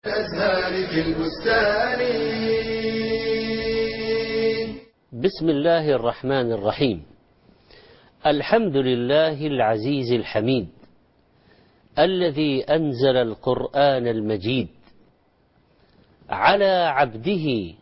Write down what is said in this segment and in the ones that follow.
الأزهار في البستان. بسم الله الرحمن الرحيم. الحمد لله العزيز الحميد الذي أنزل القرآن المجيد على عبده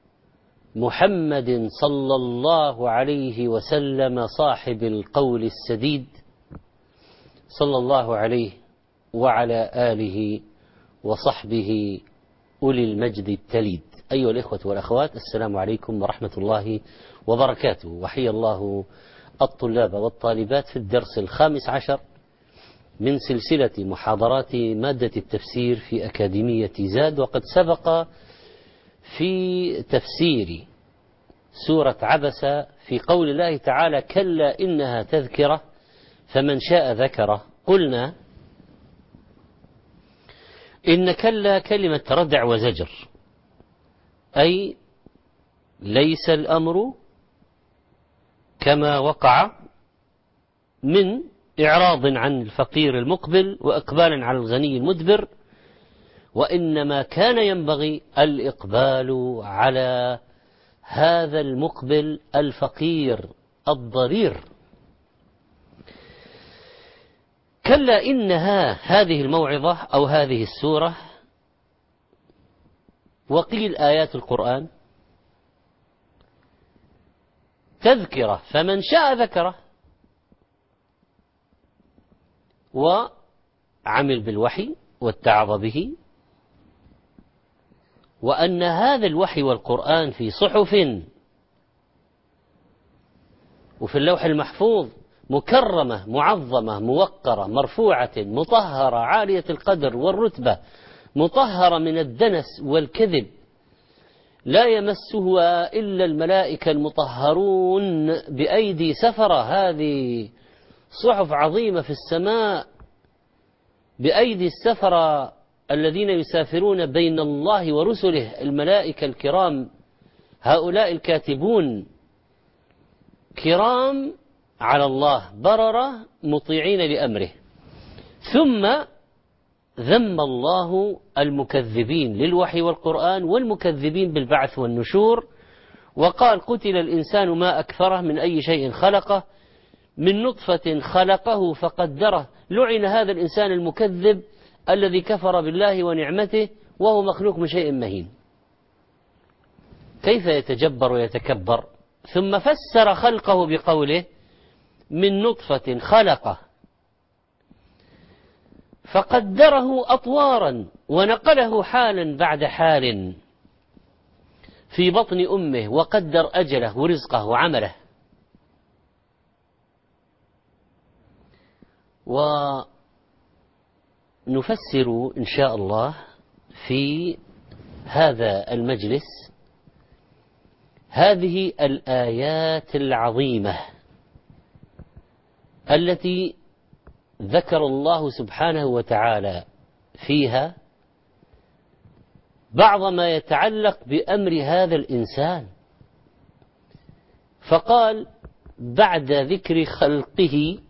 محمد صلى الله عليه وسلم صاحب القول السديد، صلى الله عليه وعلى آله وصحبه أولي المجد التليد. أيها الإخوة والأخوات، السلام عليكم ورحمة الله وبركاته، وحيا الله الطلاب والطالبات في الدرس 15 من سلسلة محاضرات مادة التفسير في أكاديمية زاد. وقد سبق في تفسير سورة عبس في قول الله تعالى: كلا إنها تذكرة فمن شاء ذكره. قلنا إن كلا كلمة ردع وزجر، أي ليس الأمر كما وقع من إعراض عن الفقير المقبل وإقبال على الغني المدبر، وإنما كان ينبغي الإقبال على هذا المقبل الفقير الضرير. كلا إنها هذه الموعظة أو هذه السورة، وقيل آيات القرآن، تذكرة فمن شاء ذكره، وعمل بالوحي واتعظ به، وأن هذا الوحي والقرآن في صحف وفي اللوح المحفوظ مكرمة معظمة موقرة مرفوعة مطهرة عالية القدر والرتبة، مطهرة من الدنس والكذب، لا يمسها إلا الملائكة المطهرون بأيدي سفرة. هذه صحف عظيمة في السماء بأيدي السفرة الذين يسافرون بين الله ورسله، الملائكة الكرام، هؤلاء الكاتبون كرام على الله بررة مطيعين لأمره. ثم ذم الله المكذبين للوحي والقرآن والمكذبين بالبعث والنشور، وقال: قتل الإنسان ما أكفره من أي شيء خلقه، من نطفة خلقه فقدره. لعن هذا الإنسان المكذب الذي كفر بالله ونعمته وهو مخلوق من شيء مهين. كيف يتجبر ويتكبر؟ ثم فسر خلقه بقوله: من نطفة خلقه فقدره أطوارا ونقله حالا بعد حال في بطن أمه، وقدر أجله ورزقه وعمله. ونفسر إن شاء الله في هذا المجلس هذه الآيات العظيمة التي ذكر الله سبحانه وتعالى فيها بعض ما يتعلق بأمر هذا الإنسان، فقال: بعد ذكر خلقه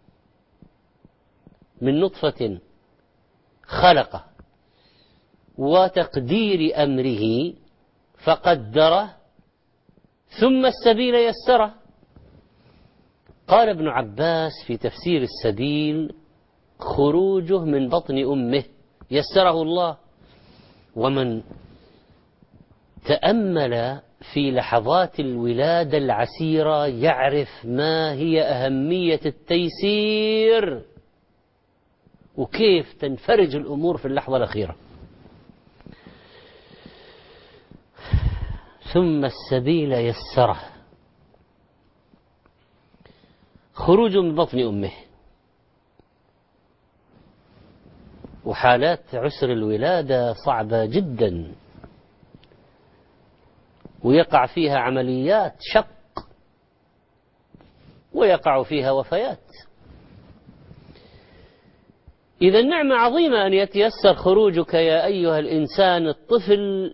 من نطفة خلقه وتقدير أمره فقدره ثم السبيل يسره. قال ابن عباس في تفسير السبيل: خروجه من بطن أمه يسره الله. ومن تأمل في لحظات الولادة العسيرة يعرف ما هي أهمية التيسير وكيف تنفرج الأمور في اللحظة الأخيرة. ثم السبيل يسره، خروج من بطن أمه. وحالات عسر الولادة صعبة جدا، ويقع فيها عمليات شق، ويقع فيها وفيات. إذا نعمة عظيمة أن يتيسر خروجك يا أيها الإنسان الطفل،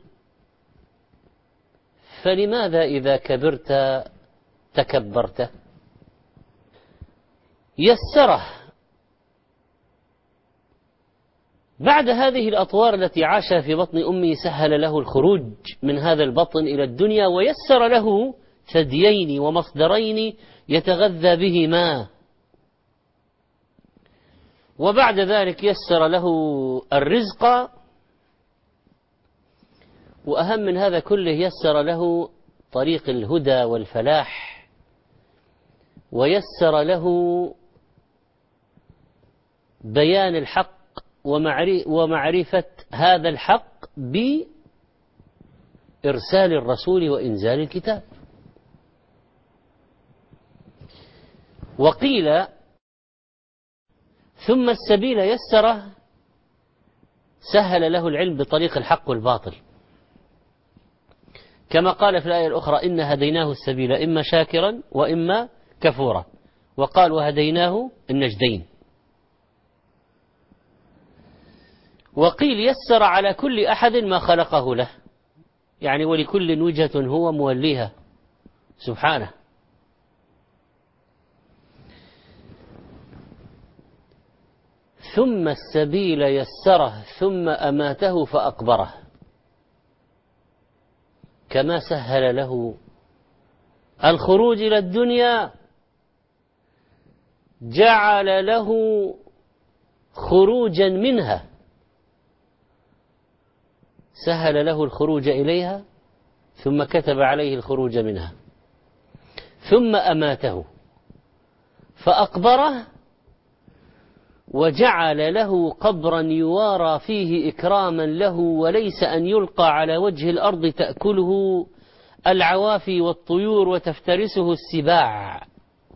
فلماذا إذا كبرت تكبرت؟ يسره بعد هذه الأطوار التي عاشها في بطن أمه سهل له الخروج من هذا البطن إلى الدنيا، ويسر له ثديين ومصدرين يتغذى بهما، وبعد ذلك يسر له الرزق، وأهم من هذا كله يسر له طريق الهدى والفلاح، ويسر له بيان الحق ومعرفة هذا الحق بإرسال الرسول وإنزال الكتاب. وقيل ثم السبيل يسره، سهل له العلم بطريق الحق والباطل، كما قال في الآية الأخرى إن هديناه السبيل إما شاكرا وإما كفورا، وقال وهديناه النجدين. وقيل يسر على كل أحد ما خلقه له، يعني ولكل وجهة هو موليها سبحانه. ثم السبيل يسره ثم أماته فأقبره، كما سهل له الخروج إلى الدنيا جعل له خروجا منها، سهل له الخروج إليها ثم كتب عليه الخروج منها، ثم أماته فأقبره وجعل له قبرا يوارى فيه إكراما له، وليس أن يلقى على وجه الأرض تأكله العوافي والطيور وتفترسه السباع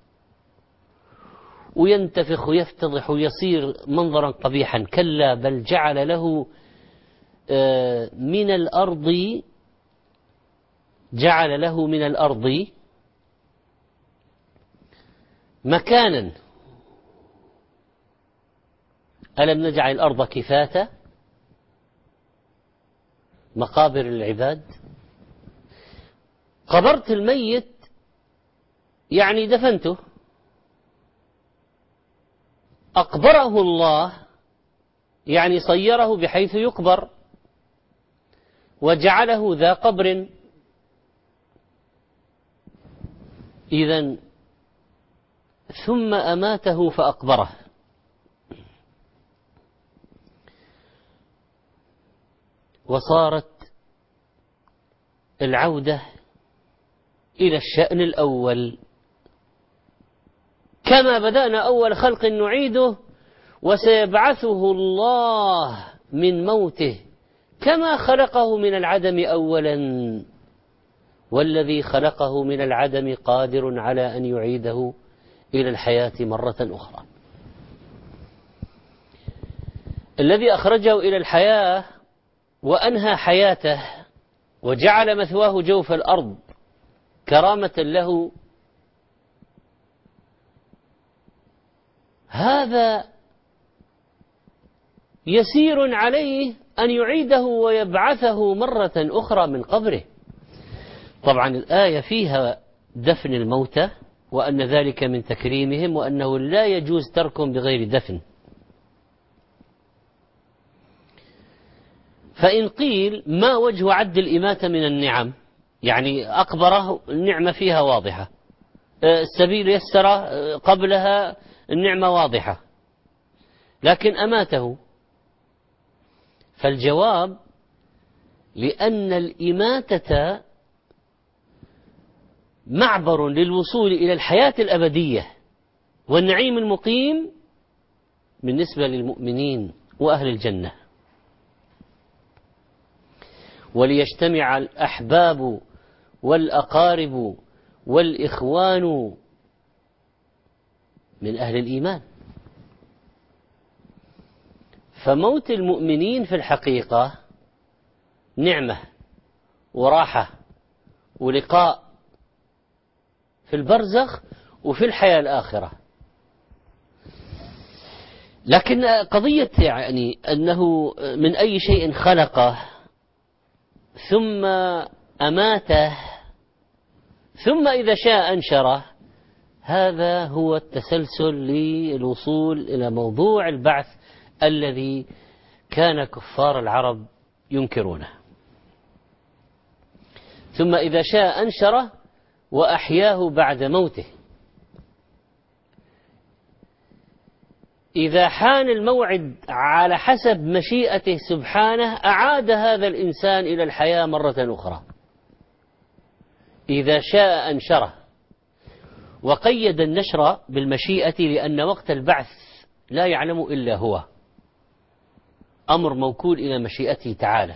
وينتفخ ويفتضح ويصير منظرا قبيحا، كلا بل جعل له من الأرض، جعل له من الأرض مكانا. ألم نجعل الأرض كفاتا مقابر العباد. قبرت الميت يعني دفنته، أقبره الله يعني صيره بحيث يقبر وجعله ذا قبر. إذن ثم أماته فأقبره، وصارت العودة إلى الشأن الأول، كما بدأنا أول خلق نعيده، وسيبعثه الله من موته كما خلقه من العدم أولا، والذي خلقه من العدم قادر على أن يعيده إلى الحياة مرة أخرى. الذي أخرجه إلى الحياة وأنهى حياته وجعل مثواه جوف الأرض كرامة له، هذا يسير عليه أن يعيده ويبعثه مرة أخرى من قبره. طبعا الآية فيها دفن الموتى، وأن ذلك من تكريمهم، وأنه لا يجوز تركهم بغير دفن. فإن قيل ما وجه عد الإماتة من النعم، يعني أقبره النعمة فيها واضحة، السبيل يسر قبلها النعمة واضحة، لكن أماته. فالجواب لأن الإماتة معبر للوصول إلى الحياة الأبدية والنعيم المقيم بالنسبة للمؤمنين وأهل الجنة، وليجتمع الأحباب والأقارب والإخوان من أهل الإيمان. فموت المؤمنين في الحقيقة نعمة وراحة ولقاء في البرزخ وفي الحياة الآخرة. لكن قضية يعني أنه من أي شيء خلقه ثم أماته ثم إذا شاء أنشره، هذا هو التسلسل للوصول إلى موضوع البعث الذي كان كفار العرب ينكرونه، ثم إذا شاء أنشره وأحياه بعد موته. إذا حان الموعد على حسب مشيئته سبحانه أعاد هذا الإنسان إلى الحياة مرة أخرى، إذا شاء أنشره. وقيد النشر بالمشيئة لأن وقت البعث لا يعلم إلا هو، أمر موكول إلى مشيئته تعالى،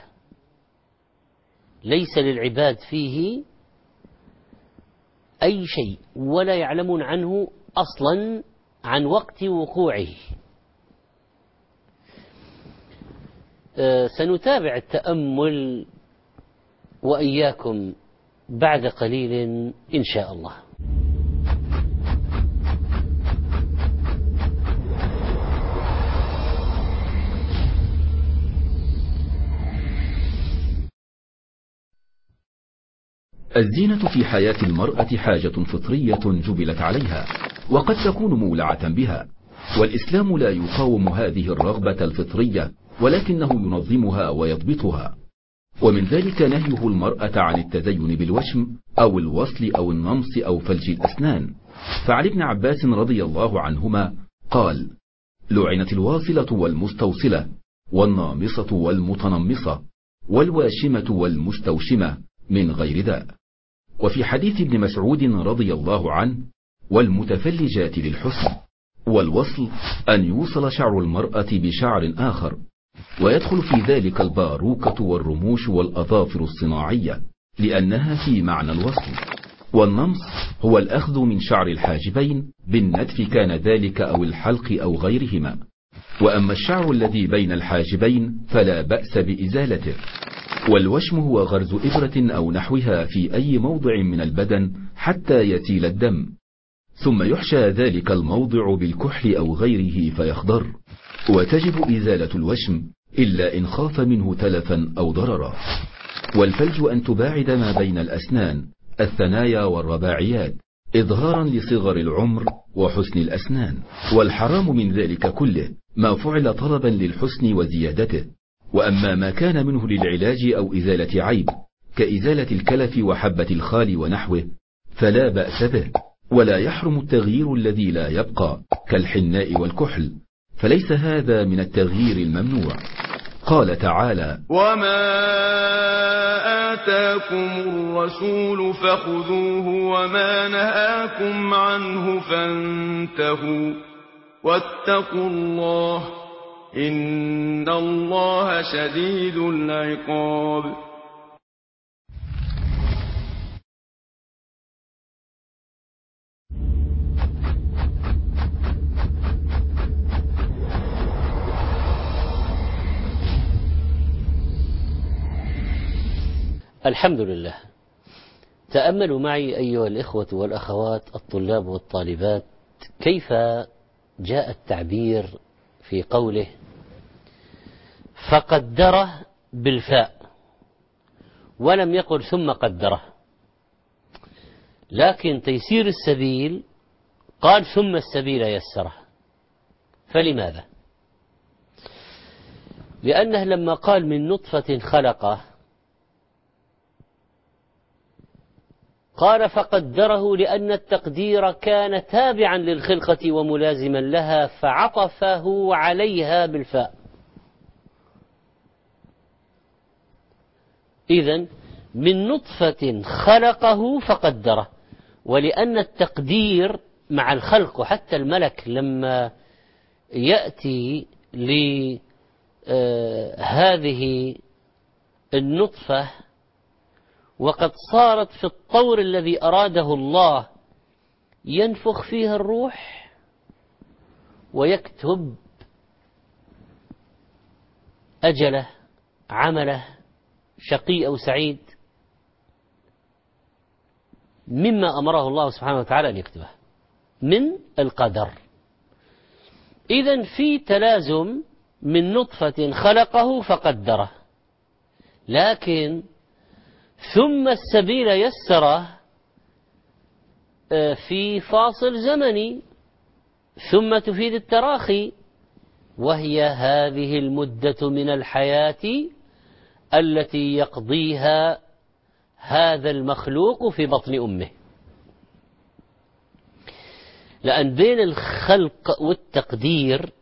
ليس للعباد فيه أي شيء ولا يعلمون عنه أصلا عن وقت وقوعه. سنتابع التأمل وإياكم بعد قليل إن شاء الله. الزينة في حياة المرأة حاجة فطرية جبلت عليها، وقد تكون مولعة بها، والإسلام لا يقاوم هذه الرغبة الفطرية، ولكنه ينظمها ويضبطها. ومن ذلك نهيه المرأة عن التزين بالوشم أو الوصل أو النمص أو فلج الأسنان. فعن ابن عباس رضي الله عنهما قال: لعنت الواصلة والمستوصلة والنامصة والمتنمصة والواشمة والمستوشمة من غير داء. وفي حديث ابن مسعود رضي الله عنه: والمتفلجات للحسن. والوصل أن يوصل شعر المرأة بشعر آخر، ويدخل في ذلك الباروكة والرموش والأظافر الصناعية لأنها في معنى الوصل. والنمص هو الأخذ من شعر الحاجبين بالنتف كان ذلك أو الحلق أو غيرهما. وأما الشعر الذي بين الحاجبين فلا بأس بإزالته. والوشم هو غرز إبرة أو نحوها في أي موضع من البدن حتى يسيل الدم، ثم يحشى ذلك الموضع بالكحل أو غيره فيخضر. وتجب إزالة الوشم إلا إن خاف منه تلفا أو ضررا. والفلج أن تباعد ما بين الأسنان، الثنايا والرباعيات، إظهارا لصغر العمر وحسن الأسنان. والحرام من ذلك كله ما فعل طلبا للحسن وزيادته. وأما ما كان منه للعلاج أو إزالة عيب كإزالة الكلف وحبة الخال ونحوه فلا بأس به، ولا يحرم التغيير الذي لا يبقى كالحناء والكحل، فليس هذا من التغيير الممنوع. قال تعالى: وما آتاكم الرسول فخذوه وما نهاكم عنه فانتهوا واتقوا الله إن الله شديد العقاب. الحمد لله. تأملوا معي أيها الإخوة والأخوات الطلاب والطالبات كيف جاء التعبير في قوله فقدره بالفاء، ولم يقل ثم قدره، لكن تيسير السبيل قال ثم السبيل يسره. فلماذا؟ لأنه لما قال من نطفة خلقه قال فقدره لأن التقدير كان تابعا للخلقة وملازما لها فعطفه عليها بالفاء. إذن من نطفة خلقه فقدره، ولأن التقدير مع الخلق، وحتى الملك لما يأتي لهذه النطفة وقد صارت في الطور الذي أراده الله ينفخ فيها الروح ويكتب أجله عمله شقي أو سعيد مما أمره الله سبحانه وتعالى أن يكتبه من القدر. إذن في تلازم من نطفة خلقه فقدره، لكن ثم السبيل يسره في فاصل زمني، ثم تفيد التراخي، وهي هذه المدة من الحياة التي يقضيها هذا المخلوق في بطن أمه. لأن بين الخلق والتقدير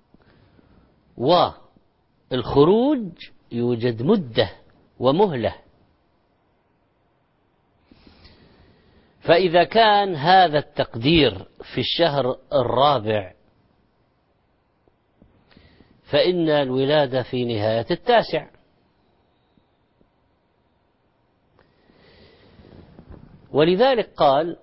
والخروج يوجد مدة ومهلة. فإذا كان هذا التقدير في الشهر الرابع فإن الولادة في نهاية التاسع. ولذلك قال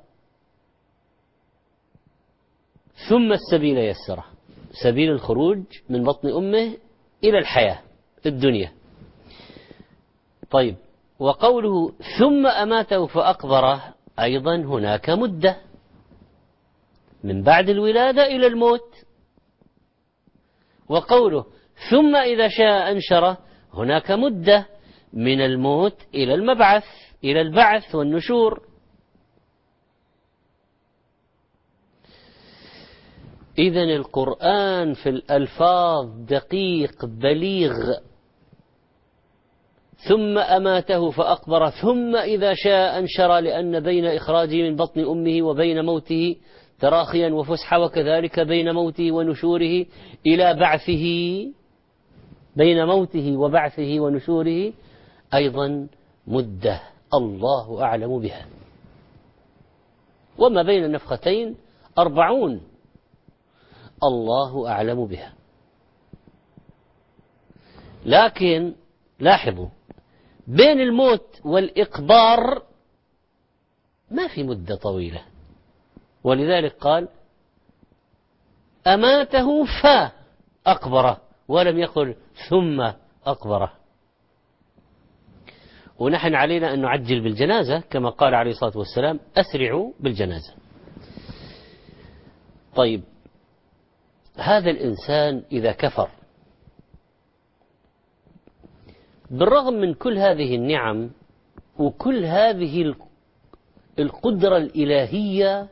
ثم السبيل يسره، سبيل الخروج من بطن أمه إلى الحياة الدنيا. طيب، وقوله ثم أماته فأقبره أيضا هناك مدة من بعد الولادة إلى الموت. وقوله ثم إذا شاء أنشره هناك مدة من الموت إلى المبعث، إلى البعث والنشور. إذن القرآن في الألفاظ دقيق بليغ. ثم أماته فأقبره، ثم إذا شاء أنشر، لأن بين إخراجه من بطن أمه وبين موته تراخيا وفسحة، وكذلك بين موته ونشوره إلى بعثه، بين موته وبعثه ونشوره أيضا مدة الله أعلم بها. وما بين النفختين 40 الله أعلم بها. لكن لاحظوا بين الموت والإقبار ما في مدة طويلة، ولذلك قال أماته فأقبره ولم يقل ثم أقبره. ونحن علينا أن نعجل بالجنازة كما قال عليه الصلاة والسلام أسرعوا بالجنازة. طيب، هذا الإنسان إذا كفر بالرغم من كل هذه النعم وكل هذه القدرة الإلهية،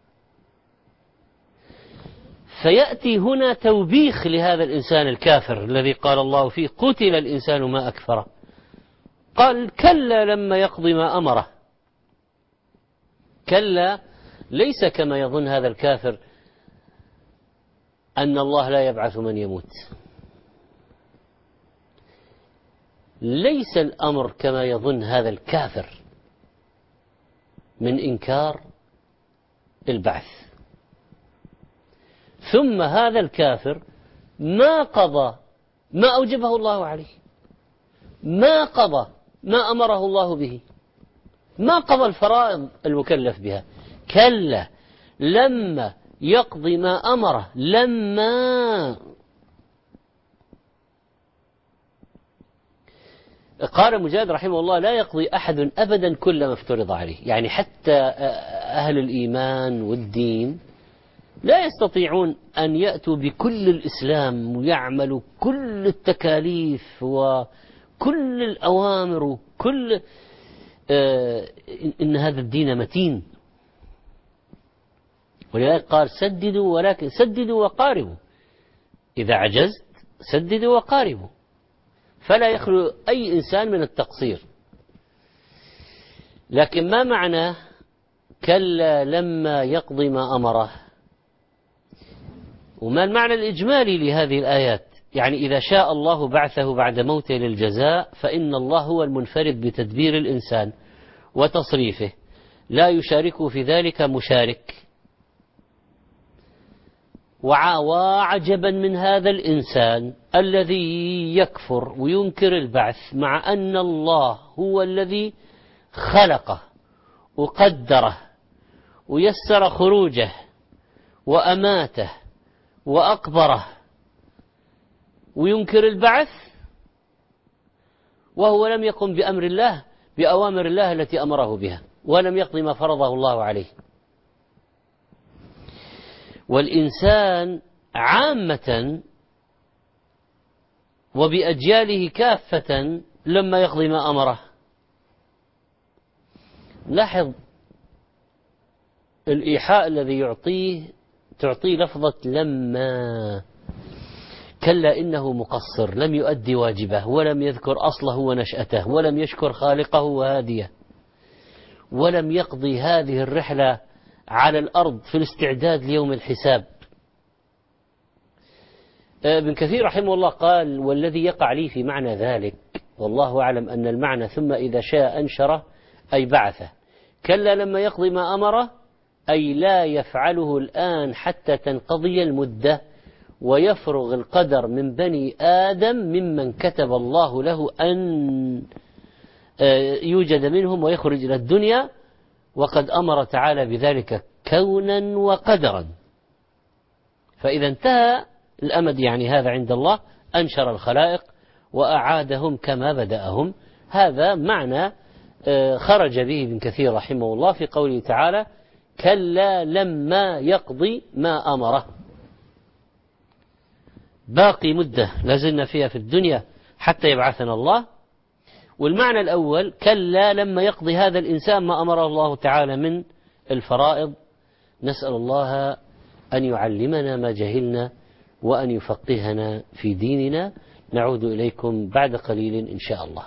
فيأتي هنا توبيخ لهذا الإنسان الكافر الذي قال الله فيه قتل الإنسان ما أكفره. قال كلا لما يقضي ما أمره. كلا ليس كما يظن هذا الكافر أن الله لا يبعث من يموت. ليس الأمر كما يظن هذا الكافر من إنكار البعث. ثم هذا الكافر ما قضى ما أوجبه الله عليه، ما قضى ما أمره الله به، ما قضى الفرائض المكلف بها. كلا لما يقضي ما أمره. لما قال مجاهد رحمه الله لا يقضي أحد أبدا كل ما افترض عليه. يعني حتى أهل الإيمان والدين لا يستطيعون أن يأتوا بكل الإسلام ويعملوا كل التكاليف وكل الأوامر وكل إن هذا الدين متين. ولذلك قال سددوا، ولكن سددوا وقاربوا. إذا عجزت سددوا وقاربوا، فلا يخلو أي إنسان من التقصير. لكن ما معنى كلا لما يقضي ما أمره؟ وما المعنى الإجمالي لهذه الآيات؟ يعني إذا شاء الله بعثه بعد موته للجزاء فإن الله هو المنفرد بتدبير الإنسان وتصريفه، لا يشاركه في ذلك مشارك. وعجبا من هذا الإنسان الذي يكفر وينكر البعث مع أن الله هو الذي خلقه وقدره ويسر خروجه وأماته وأقبره، وينكر البعث وهو لم يقم بأمر الله بأوامر الله التي أمره بها، ولم يقضي ما فرضه الله عليه. والإنسان عامة وبأجياله كافة لما يقضي ما أمره. لاحظ الإيحاء الذي تعطيه لفظة لما، كلا إنه مقصر لم يؤدي واجبه ولم يذكر أصله ونشأته ولم يشكر خالقه وهاديه ولم يقضي هذه الرحلة على الأرض في الاستعداد ليوم الحساب. ابن كثير رحمه الله قال: والذي يقع لي في معنى ذلك والله أعلم أن المعنى ثم إذا شاء أنشره أي بعثه، كلا لما يقضي ما أمره أي لا يفعله الآن حتى تنقضي المدة ويفرغ القدر من بني آدم ممن كتب الله له أن يوجد منهم ويخرج إلى الدنيا، وقد أمر تعالى بذلك كونا وقدرا. فإذا انتهى الأمد يعني هذا عند الله أنشر الخلائق وأعادهم كما بدأهم. هذا معنى خرج به ابن كثير رحمه الله في قوله تعالى: كلا لما يقضي ما أمره. باقي مدة لازلنا فيها في الدنيا حتى يبعثنا الله. والمعنى الأول: كلا لما يقضي هذا الإنسان ما أمره الله تعالى من الفرائض. نسأل الله أن يعلمنا ما جهلنا وأن يفقهنا في ديننا. نعود إليكم بعد قليل إن شاء الله.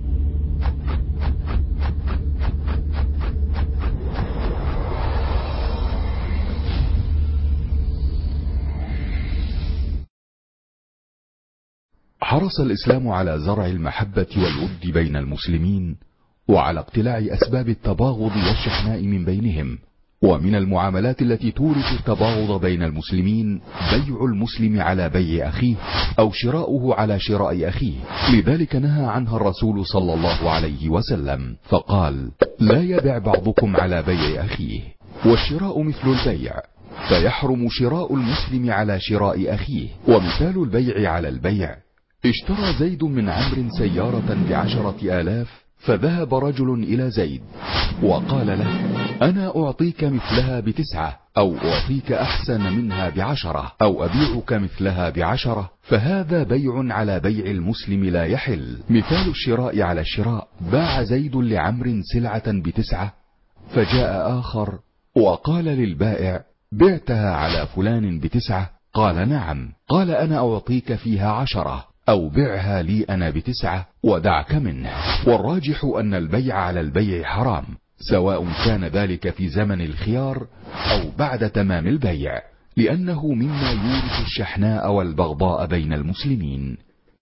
حرص الإسلام على زرع المحبة والود بين المسلمين وعلى اقتلاع أسباب التباغض والشحناء من بينهم. ومن المعاملات التي تورث التباغض بين المسلمين بيع المسلم على بيع أخيه أو شراؤه على شراء أخيه. لذلك نهى عنها الرسول صلى الله عليه وسلم فقال: لا يبع بعضكم على بيع أخيه. والشراء مثل البيع، فيحرم شراء المسلم على شراء أخيه. ومثال البيع على البيع: اشترى زيد من عمرو سيارة ب10,000، فذهب رجل إلى زيد وقال له: أنا أعطيك مثلها ب9، أو أعطيك أحسن منها ب10، أو أبيعك مثلها ب10، فهذا بيع على بيع المسلم لا يحل. مثال الشراء على الشراء: باع زيد لعمرو سلعة ب9، فجاء آخر وقال للبائع: بعتها على فلان ب9؟ قال: نعم. قال: أنا أعطيك فيها 10، أو بعها لي أنا ب9 ودعك منه. والراجح أن البيع على البيع حرام، سواء كان ذلك في زمن الخيار أو بعد تمام البيع، لأنه مما يورث الشحناء والبغضاء بين المسلمين.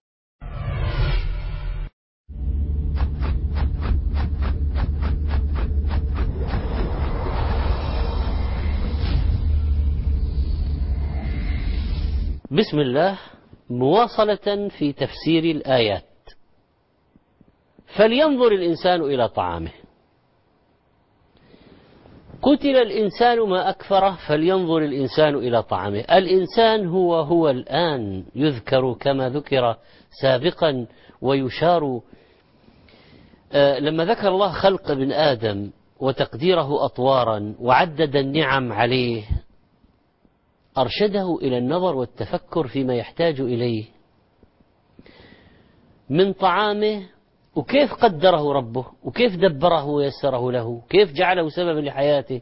بسم الله. مواصلة في تفسير الآيات. فلينظر الإنسان إلى طعامه. قتل الإنسان ما أكفره فلينظر الإنسان إلى طعامه. الإنسان هو الآن يذكر كما ذكر سابقا ويشار لما ذكر الله خلق ابن آدم وتقديره أطوارا وعدد النعم عليه، أرشده إلى النظر والتفكر فيما يحتاج إليه من طعامه، وكيف قدره ربه، وكيف دبره ويسره له، كيف جعله سببا لحياته.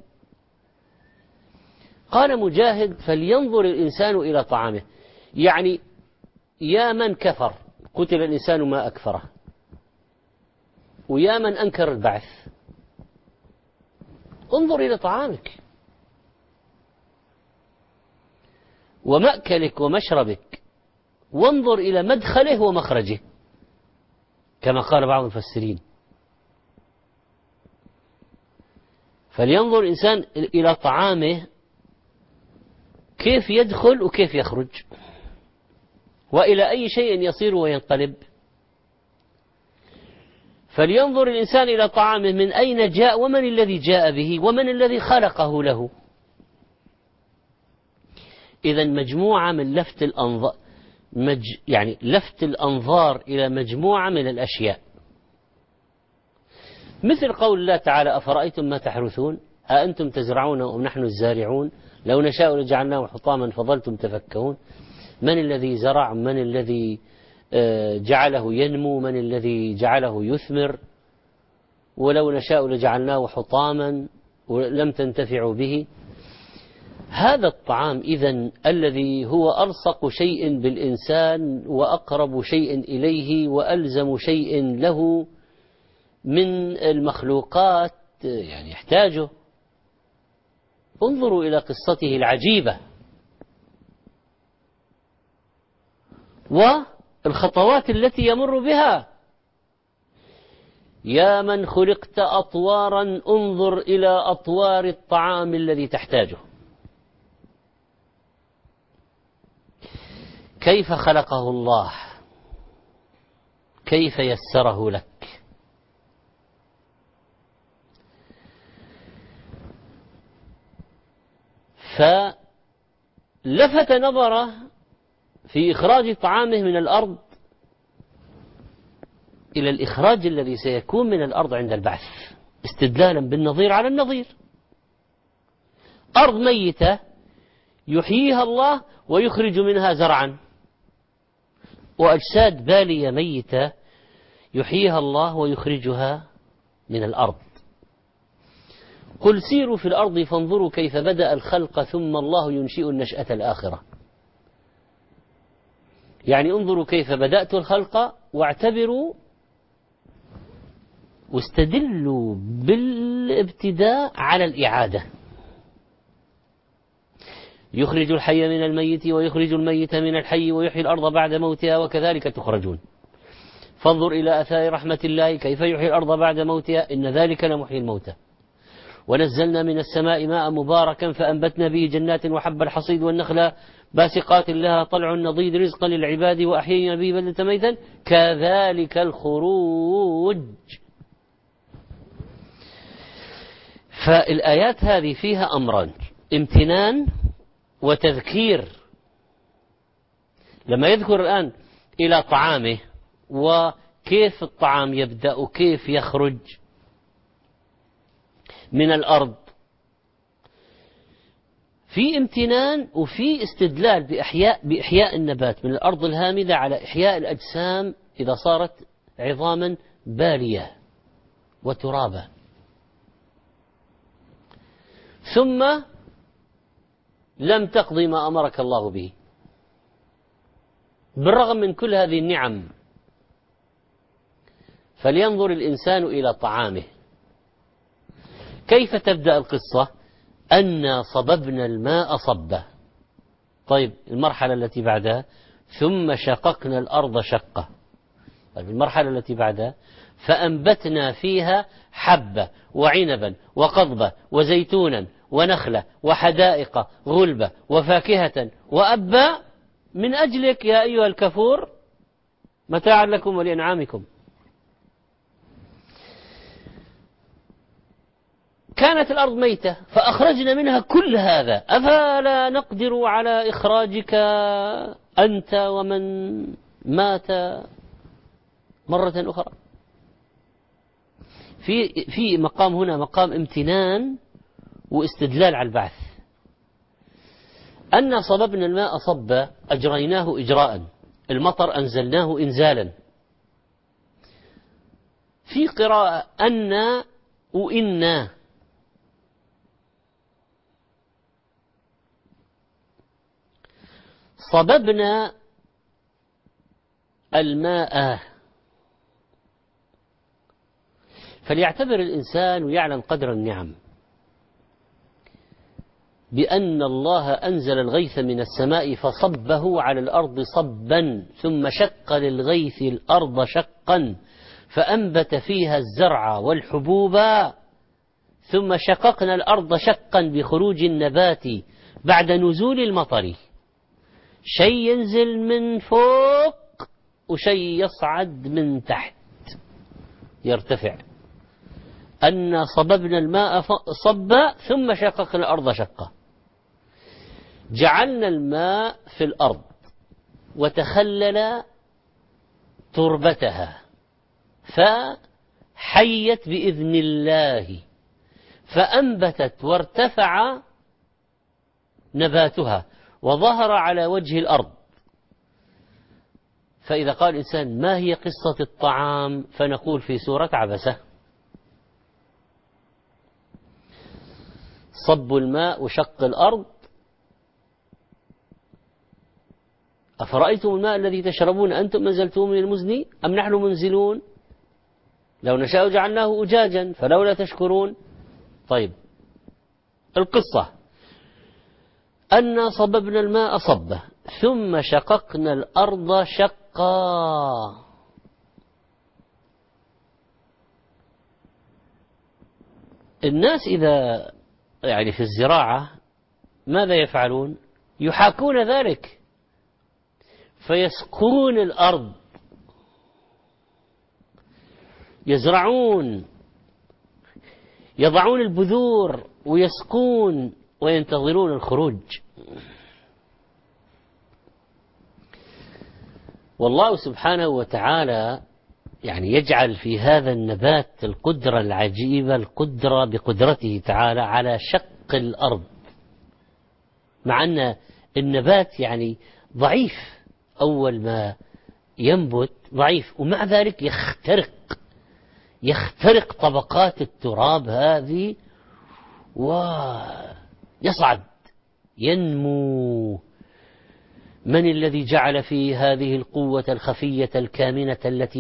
قال مجاهد: فلينظر الإنسان إلى طعامه، يعني يا من كفر قتل الإنسان ما أكفره، ويا من أنكر البعث انظر إلى طعامك ومأكلك ومشربك، وانظر إلى مدخله ومخرجه كما قال بعض المفسرين. فلينظر الإنسان إلى طعامه، كيف يدخل وكيف يخرج، وإلى أي شيء يصير وينقلب. فلينظر الإنسان إلى طعامه، من أين جاء ومن الذي جاء به ومن الذي خلقه له. إذا مجموعة من لفت الأنظار، يعني لفت الأنظار إلى مجموعة من الأشياء، مثل قول الله تعالى: أفرأيتم ما تحرثون أأنتم تزرعونه أم نحن الزارعون لو نشاء لجعلناه حطاما فظلتم تفكهون. من الذي زرع؟ من الذي جعله ينمو؟ من الذي جعله يثمر؟ ولو نشاء لجعلناه حطاما ولم تنتفعوا به. هذا الطعام إذن الذي هو ألصق شيء بالإنسان وأقرب شيء إليه وألزم شيء له من المخلوقات، يعني يحتاجه. انظروا إلى قصته العجيبة والخطوات التي يمر بها. يا من خلقت أطوارا انظر إلى أطوار الطعام الذي تحتاجه، كيف خلقه الله، كيف يسره لك. فلفت نظره في إخراج طعامه من الأرض إلى الإخراج الذي سيكون من الأرض عند البعث، استدلالا بالنظير على النظير. أرض ميتة يحييها الله ويخرج منها زرعا، وأجساد بالية ميتة يحييها الله ويخرجها من الأرض. قل سيروا في الأرض فانظروا كيف بدأ الخلق ثم الله ينشئ النشأة الآخرة. يعني انظروا كيف بدأت الخلق واعتبروا واستدلوا بالابتداء على الإعادة. يخرج الحي من الميت ويخرج الميت من الحي ويحيي الأرض بعد موتها وكذلك تخرجون. فانظر إلى آثار رحمة الله كيف يحيي الأرض بعد موتها إن ذلك لمحيي الموتى. ونزلنا من السماء ماء مباركا فأنبتنا به جنات وحب الحصيد والنخل باسقات لها طلع نضيد رزقا للعباد وأحيينا به بلدة ميتا كذلك الخروج. فالآيات هذه فيها أمران: امتنان وتذكير. لما يذكر الآن إلى طعامه وكيف الطعام يبدأ وكيف يخرج من الأرض، في امتنان وفي استدلال بإحياء النبات من الأرض الهامدة على إحياء الأجسام إذا صارت عظاما بالية وترابا. ثم لم تقضي ما أمرك الله به بالرغم من كل هذه النعم. فلينظر الإنسان إلى طعامه. كيف تبدأ القصة؟ أنا صببنا الماء صبا. طيب المرحلة التي بعدها ثم شققنا الأرض شقة. طيب المرحلة التي بعدها فأنبتنا فيها حبة وعنبا وقضبة وزيتونا ونخلة وحدائق غلبة وفاكهة وأبا من أجلك يا أيها الكفور متاعا لكم ولأنعامكم. كانت الأرض ميتة فأخرجنا منها كل هذا، أفلا نقدر على إخراجك أنت ومن مات مرة أخرى؟ في مقام هنا مقام امتنان واستدلال على البعث. أن صببنا الماء صبا أجريناه إجراء، المطر أنزلناه إنزالا. في قراءة أن وإنا، صببنا الماء. فليعتبر الإنسان ويعلم قدر النعم بأن الله أنزل الغيث من السماء فصبه على الأرض صبا ثم شق للغيث الأرض شقا فأنبت فيها الزرع والحبوب ثم شققنا الأرض شقا بخروج النبات بعد نزول المطر. شيء ينزل من فوق وشيء يصعد من تحت يرتفع. أن صببنا الماء صبا ثم شققنا الأرض شقا. جعلنا الماء في الأرض وتخلل تربتها فحيت بإذن الله فأنبتت وارتفع نباتها وظهر على وجه الأرض. فإذا قال الإنسان ما هي قصة الطعام فنقول في سورة عبسة: صب الماء وشق الأرض أفرأيتم الماء الذي تشربون أنتم أنزلتوه من المزن أم نحن منزلون لو نشاء جعلناه أجاجا فلولا تشكرون. طيب القصة أنا صببنا الماء صبة ثم شققنا الأرض شقا. الناس إذا يعني في الزراعة ماذا يفعلون؟ يحاكون ذلك فيسقون الأرض، يزرعون، يضعون البذور ويسقون وينتظرون الخروج. والله سبحانه وتعالى يعني يجعل في هذا النبات القدرة العجيبة، القدرة بقدرته تعالى على شق الأرض، مع أن النبات يعني ضعيف أول ما ينبت ضعيف، ومع ذلك يخترق طبقات التراب هذه ويصعد ينمو. من الذي جعل في هذه القوة الخفية الكامنة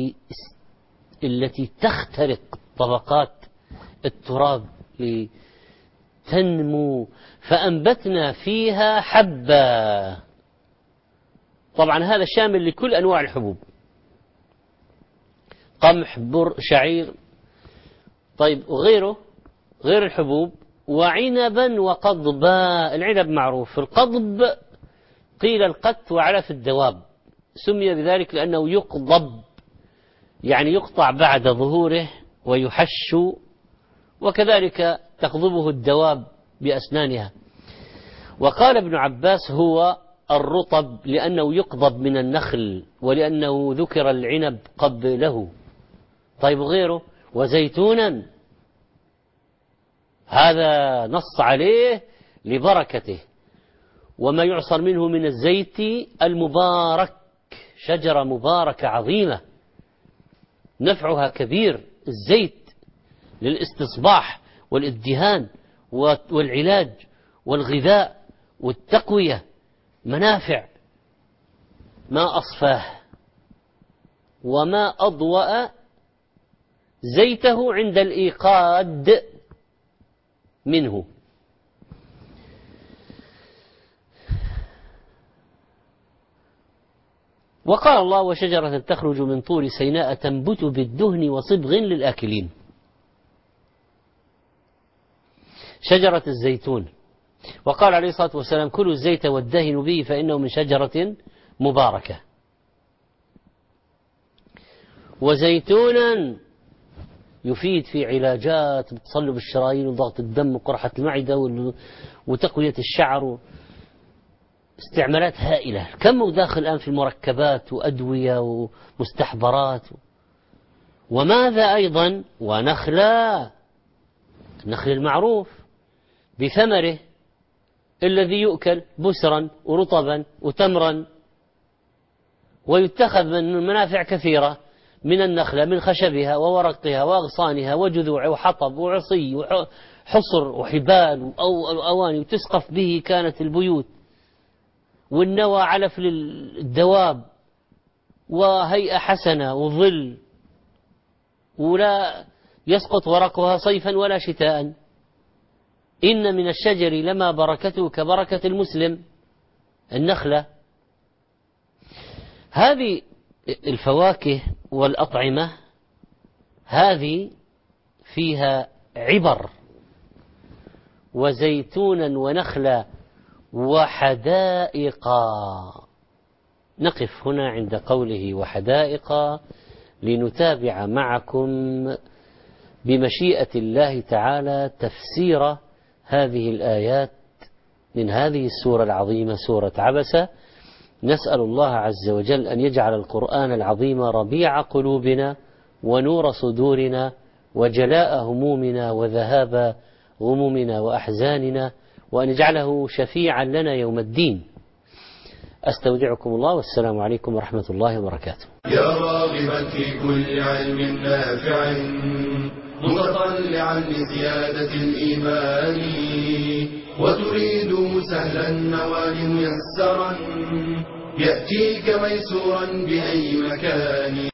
التي تخترق طبقات التراب لتنمو؟ فأنبتنا فيها حبا. طبعا هذا شامل لكل أنواع الحبوب، قمح، بر، شعير، طيب وغيره غير الحبوب، وعنبا وقضبا. العنب معروف، القضب قيل القت وعلف الدواب، سمي بذلك لأنه يقضب يعني يقطع بعد ظهوره ويحش، وكذلك تقضبه الدواب بأسنانها. وقال ابن عباس هو الرطب لأنه يقضب من النخل ولأنه ذكر العنب قبله. طيب غيره، وزيتونا هذا نص عليه لبركته، وما يعصر منه من الزيت المبارك، شجرة مباركة عظيمة نفعها كبير. الزيت للاستصباح والادهان والعلاج والغذاء والتقوية، منافع. ما أصفاه وما أضوأ زيته عند الإيقاد منه. وقال الله وشجرة تخرج من طور سيناء تنبت بالدهن وصبغ للآكلين. شجرة الزيتون. وقال عليه الصلاة والسلام كلوا الزيت والدهن به فإنه من شجرة مباركة. وزيتونا يفيد في علاجات تصلب الشرايين وضغط الدم وقرحة المعدة وتقوية الشعر، استعمالات هائلة. كم داخل الآن في مركبات وأدوية ومستحضرات. وماذا أيضا؟ ونخلا، النخل المعروف بثمره الذي يؤكل بسرا ورطبا وتمرا، ويتخذ من منافع كثيرة من النخلة، من خشبها وورقها وأغصانها وجذوع وحطب وعصي وحصر وحبال وأواني، وتسقف به كانت البيوت، والنوى علف للدواب، وهيئة حسنة وظل، ولا يسقط ورقها صيفا ولا شتاء. إن من الشجر لما بركته كبركة المسلم، النخلة. هذه الفواكه والأطعمة هذه فيها عبر. وزيتونا ونخلا وحدائق. نقف هنا عند قوله وحدائق لنتابع معكم بمشيئة الله تعالى تفسير هذه الآيات من هذه السورة العظيمة، سورة عبسة. نسأل الله عز وجل أن يجعل القرآن العظيم ربيع قلوبنا ونور صدورنا وجلاء همومنا وذهاب غمومنا وأحزاننا، وأن يجعله شفيعا لنا يوم الدين. أستودعكم الله، والسلام عليكم ورحمة الله وبركاته. يا راغبا في كل علم نافع متطلعا لزيادة الإيمان وتريد سهلا النوال ميسرا يأتيك ميسورا بأي مكان.